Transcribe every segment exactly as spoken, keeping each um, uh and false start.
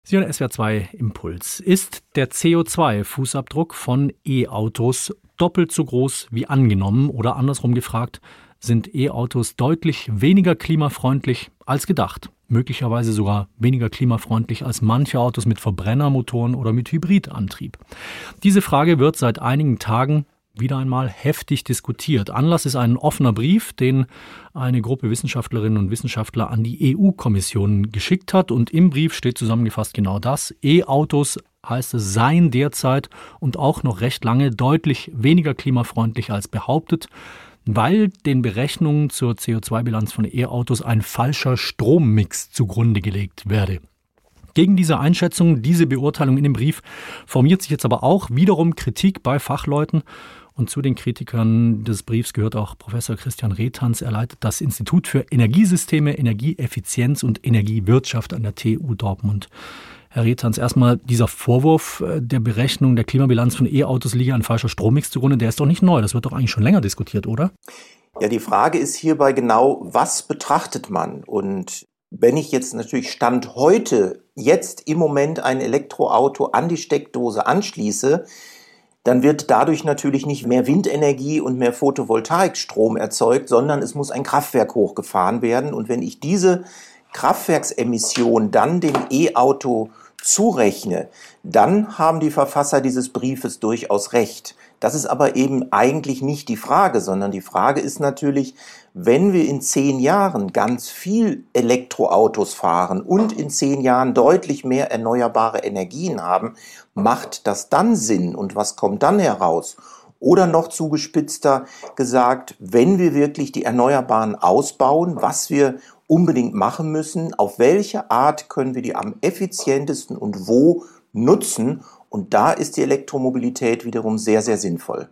Sie hören S W R zwei Impuls. Ist der C O zwei Fußabdruck von E-Autos doppelt so groß wie angenommen? Oder andersrum gefragt, sind E-Autos deutlich weniger klimafreundlich als gedacht? Möglicherweise sogar weniger klimafreundlich als manche Autos mit Verbrennermotoren oder mit Hybridantrieb. Diese Frage wird seit einigen Tagen wieder einmal heftig diskutiert. Anlass ist ein offener Brief, den eine Gruppe Wissenschaftlerinnen und Wissenschaftler an die E U-Kommission geschickt hat. Und im Brief steht zusammengefasst genau das. E-Autos, heißt es, seien derzeit und auch noch recht lange deutlich weniger klimafreundlich als behauptet, weil den Berechnungen zur C O zwei Bilanz von E-Autos ein falscher Strommix zugrunde gelegt werde. Gegen diese Einschätzung, diese Beurteilung in dem Brief formiert sich jetzt aber auch wiederum Kritik bei Fachleuten. Und zu den Kritikern des Briefs gehört auch Professor Christian Rethans. Er leitet das Institut für Energiesysteme, Energieeffizienz und Energiewirtschaft an der T U Dortmund. Herr Rethans, erstmal dieser Vorwurf der Berechnung der Klimabilanz von E-Autos liege ein falscher Strommix zugrunde, der ist doch nicht neu. Das wird doch eigentlich schon länger diskutiert, oder? Ja, die Frage ist hierbei genau, was betrachtet man? Und wenn ich jetzt natürlich Stand heute, jetzt im Moment ein Elektroauto an die Steckdose anschließe, dann wird dadurch natürlich nicht mehr Windenergie und mehr Photovoltaikstrom erzeugt, sondern es muss ein Kraftwerk hochgefahren werden. Und wenn ich diese Kraftwerksemission dann dem E-Auto zurechne, dann haben die Verfasser dieses Briefes durchaus recht. Das ist aber eben eigentlich nicht die Frage, sondern die Frage ist natürlich, wenn wir in zehn Jahren ganz viel Elektroautos fahren und in zehn Jahren deutlich mehr erneuerbare Energien haben, macht das dann Sinn und was kommt dann heraus? Oder noch zugespitzter gesagt, wenn wir wirklich die Erneuerbaren ausbauen, was wir unbedingt machen müssen, auf welche Art können wir die am effizientesten und wo nutzen? Und da ist die Elektromobilität wiederum sehr, sehr sinnvoll.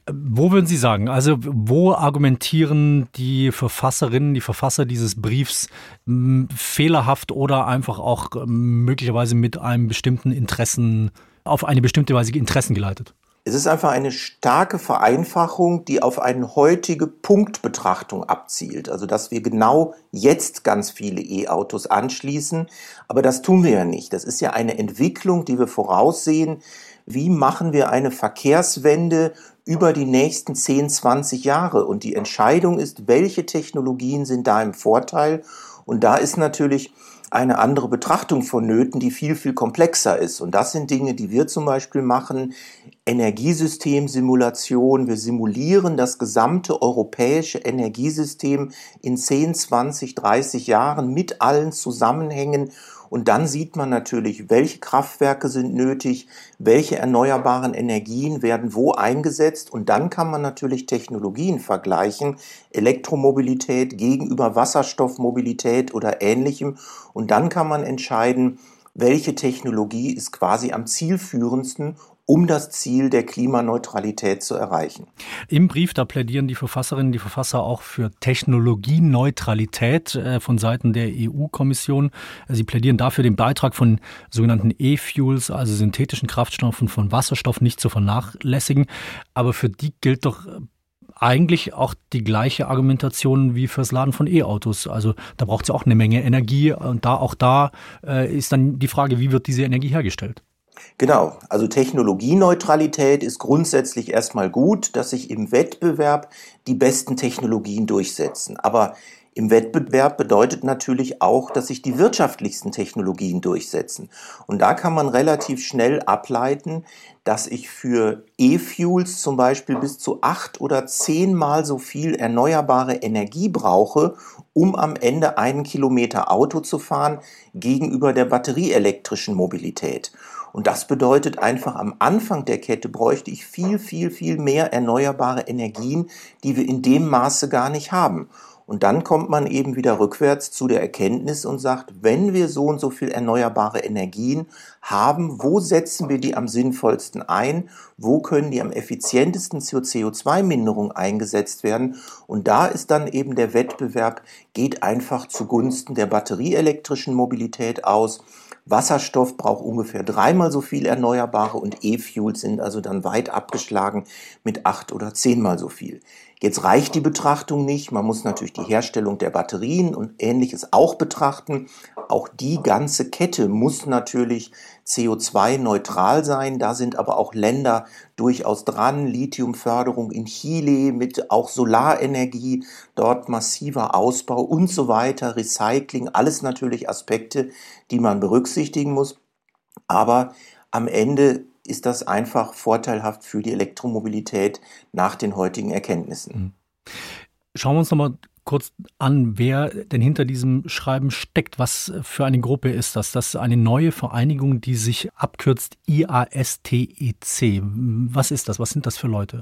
Wo würden Sie sagen, also wo argumentieren die Verfasserinnen, die Verfasser dieses Briefs mh, fehlerhaft oder einfach auch äh, möglicherweise mit einem bestimmten Interessen, auf eine bestimmte Weise Interessen geleitet? Es ist einfach eine starke Vereinfachung, die auf eine heutige Punktbetrachtung abzielt. Also, dass wir genau jetzt ganz viele E-Autos anschließen. Aber das tun wir ja nicht. Das ist ja eine Entwicklung, die wir voraussehen. Wie machen wir eine Verkehrswende über die nächsten zehn, zwanzig Jahre? Und die Entscheidung ist, welche Technologien sind da im Vorteil? Und da ist natürlich eine andere Betrachtung vonnöten, die viel, viel komplexer ist. Und das sind Dinge, die wir zum Beispiel machen. Energiesystemsimulation. Wir simulieren das gesamte europäische Energiesystem in zehn, zwanzig, dreißig Jahren mit allen Zusammenhängen. Und dann sieht man natürlich, welche Kraftwerke sind nötig, welche erneuerbaren Energien werden wo eingesetzt. Und dann kann man natürlich Technologien vergleichen, Elektromobilität gegenüber Wasserstoffmobilität oder Ähnlichem. Und dann kann man entscheiden, welche Technologie ist quasi am zielführendsten, um das Ziel der Klimaneutralität zu erreichen. Im Brief, da plädieren die Verfasserinnen, die Verfasser auch für Technologieneutralität äh, von Seiten der E U-Kommission. Sie plädieren dafür, den Beitrag von sogenannten E-Fuels, also synthetischen Kraftstoffen von Wasserstoff, nicht zu vernachlässigen. Aber für die gilt doch eigentlich auch die gleiche Argumentation wie fürs Laden von E-Autos. Also da braucht es ja auch eine Menge Energie. Und da auch da äh, ist dann die Frage, wie wird diese Energie hergestellt? Genau, also Technologieneutralität ist grundsätzlich erstmal gut, dass sich im Wettbewerb die besten Technologien durchsetzen. Aber im Wettbewerb bedeutet natürlich auch, dass sich die wirtschaftlichsten Technologien durchsetzen. Und da kann man relativ schnell ableiten, dass ich für E-Fuels zum Beispiel bis zu acht oder zehnmal so viel erneuerbare Energie brauche, um am Ende einen Kilometer Auto zu fahren, gegenüber der batterieelektrischen Mobilität. Und das bedeutet einfach, am Anfang der Kette bräuchte ich viel, viel, viel mehr erneuerbare Energien, die wir in dem Maße gar nicht haben. Und dann kommt man eben wieder rückwärts zu der Erkenntnis und sagt, wenn wir so und so viel erneuerbare Energien haben, wo setzen wir die am sinnvollsten ein? Wo können die am effizientesten zur C O zwei Minderung eingesetzt werden? Und da ist dann eben der Wettbewerb, geht einfach zugunsten der batterieelektrischen Mobilität aus. Wasserstoff braucht ungefähr dreimal so viel Erneuerbare und E-Fuels sind also dann weit abgeschlagen mit acht oder zehnmal so viel. Jetzt reicht die Betrachtung nicht. Man muss natürlich die Herstellung der Batterien und Ähnliches auch betrachten. Auch die ganze Kette muss natürlich C O zwei neutral sein. Da sind aber auch Länder durchaus dran. Lithiumförderung in Chile mit auch Solarenergie, dort massiver Ausbau und so weiter, Recycling, alles natürlich Aspekte, die man berücksichtigen muss. Aber am Ende ist das einfach vorteilhaft für die Elektromobilität nach den heutigen Erkenntnissen. Schauen wir uns noch mal kurz an, wer denn hinter diesem Schreiben steckt. Was für eine Gruppe ist das? Das ist eine neue Vereinigung, die sich abkürzt I A S T E C. Was ist das? Was sind das für Leute?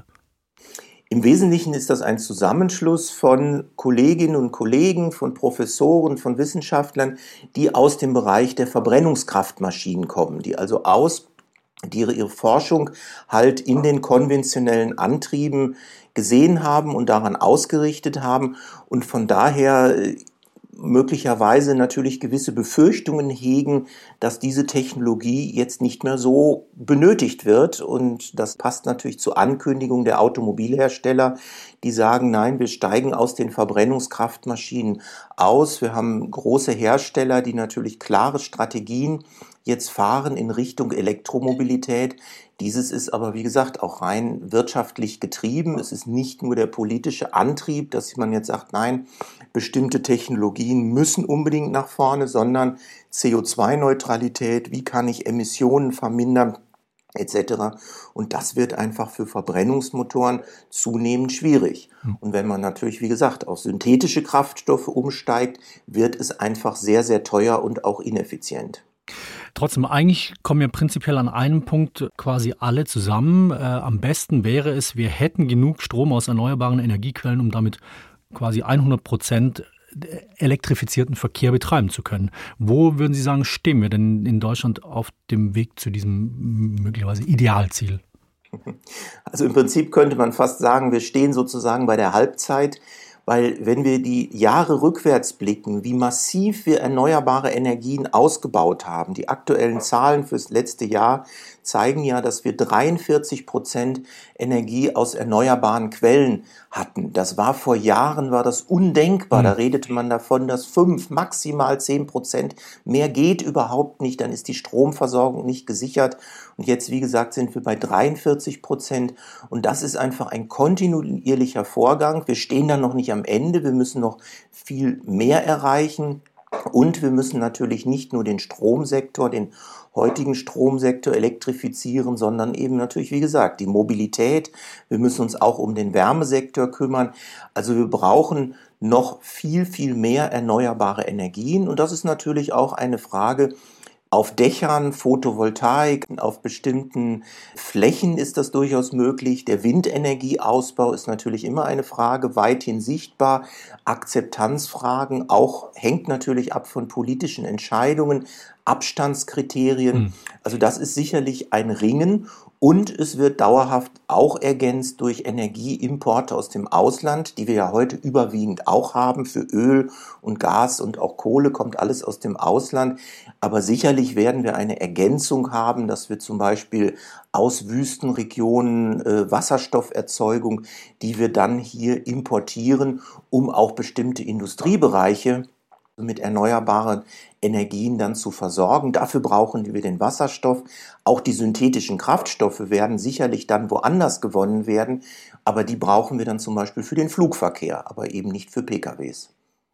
Im Wesentlichen ist das ein Zusammenschluss von Kolleginnen und Kollegen, von Professoren, von Wissenschaftlern, die aus dem Bereich der Verbrennungskraftmaschinen kommen, die also aus die ihre, ihre Forschung halt in den konventionellen Antrieben gesehen haben und daran ausgerichtet haben und von daher möglicherweise natürlich gewisse Befürchtungen hegen, dass diese Technologie jetzt nicht mehr so benötigt wird. Und das passt natürlich zur Ankündigung der Automobilhersteller, die sagen, nein, wir steigen aus den Verbrennungskraftmaschinen aus. Wir haben große Hersteller, die natürlich klare Strategien jetzt fahren in Richtung Elektromobilität. Dieses ist aber, wie gesagt, auch rein wirtschaftlich getrieben. Es ist nicht nur der politische Antrieb, dass man jetzt sagt, nein, bestimmte Technologien müssen unbedingt nach vorne, sondern C O zwei Neutralität, wie kann ich Emissionen vermindern, et cetera. Und das wird einfach für Verbrennungsmotoren zunehmend schwierig. Und wenn man natürlich, wie gesagt, auf synthetische Kraftstoffe umsteigt, wird es einfach sehr, sehr teuer und auch ineffizient. Trotzdem, eigentlich kommen wir prinzipiell an einem Punkt quasi alle zusammen. Äh, am besten wäre es, wir hätten genug Strom aus erneuerbaren Energiequellen, um damit quasi hundert Prozent elektrifizierten Verkehr betreiben zu können. Wo würden Sie sagen, stehen wir denn in Deutschland auf dem Weg zu diesem möglicherweise Idealziel? Also im Prinzip könnte man fast sagen, wir stehen sozusagen bei der Halbzeit. Weil wenn wir die Jahre rückwärts blicken, wie massiv wir erneuerbare Energien ausgebaut haben, die aktuellen Zahlen fürs letzte Jahr zeigen ja, dass wir dreiundvierzig Prozent Energie aus erneuerbaren Quellen hatten. Das war vor Jahren, war das undenkbar. Da redete man davon, dass fünf, maximal zehn Prozent mehr geht überhaupt nicht. Dann ist die Stromversorgung nicht gesichert. Und jetzt, wie gesagt, sind wir bei dreiundvierzig Prozent. Und das ist einfach ein kontinuierlicher Vorgang. Wir stehen da noch nicht am Ende. Wir müssen noch viel mehr erreichen. Und wir müssen natürlich nicht nur den Stromsektor, den heutigen Stromsektor elektrifizieren, sondern eben natürlich, wie gesagt, die Mobilität. Wir müssen uns auch um den Wärmesektor kümmern. Also wir brauchen noch viel, viel mehr erneuerbare Energien. Und das ist natürlich auch eine Frage, auf Dächern, Photovoltaik, auf bestimmten Flächen ist das durchaus möglich. Der Windenergieausbau ist natürlich immer eine Frage, weithin sichtbar. Akzeptanzfragen auch hängt natürlich ab von politischen Entscheidungen, Abstandskriterien. Mhm. Also das ist sicherlich ein Ringen. Und es wird dauerhaft auch ergänzt durch Energieimporte aus dem Ausland, die wir ja heute überwiegend auch haben. Für Öl und Gas und auch Kohle kommt alles aus dem Ausland. Aber sicherlich werden wir eine Ergänzung haben, dass wir zum Beispiel aus Wüstenregionen äh, Wasserstofferzeugung, die wir dann hier importieren, um auch bestimmte Industriebereiche mit erneuerbaren Energien dann zu versorgen. Dafür brauchen wir den Wasserstoff. Auch die synthetischen Kraftstoffe werden sicherlich dann woanders gewonnen werden, aber die brauchen wir dann zum Beispiel für den Flugverkehr, aber eben nicht für P K Ws.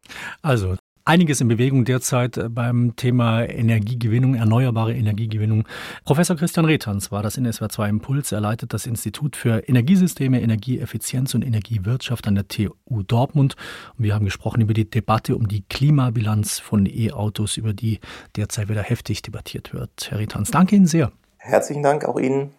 Also einiges in Bewegung derzeit beim Thema Energiegewinnung, erneuerbare Energiegewinnung. Professor Christian Rehtans war das in S W R zwei Impuls. Er leitet das Institut für Energiesysteme, Energieeffizienz und Energiewirtschaft an der T U Dortmund. Und wir haben gesprochen über die Debatte um die Klimabilanz von E-Autos, über die derzeit wieder heftig debattiert wird. Herr Rehtans, danke Ihnen sehr. Herzlichen Dank auch Ihnen.